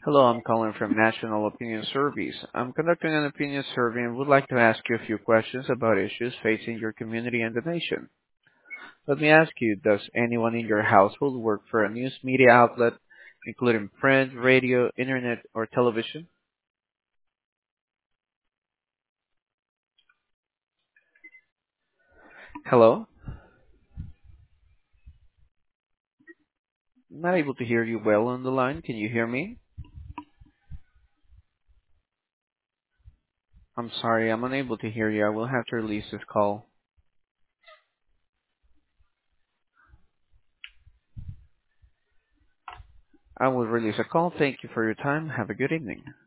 Hello, I'm calling from National Opinion Surveys. I'm conducting an opinion survey and would like to ask you a few questions about issues facing your community and the nation. Let me ask you, does anyone in your household work for a news media outlet, including print, radio, internet, or television? Hello? I'm not able to hear you well on the line. Can you hear me? I'm sorry, I'm unable to hear you. I will have to release this call. I will release a call. Thank you for your time. Have a good evening.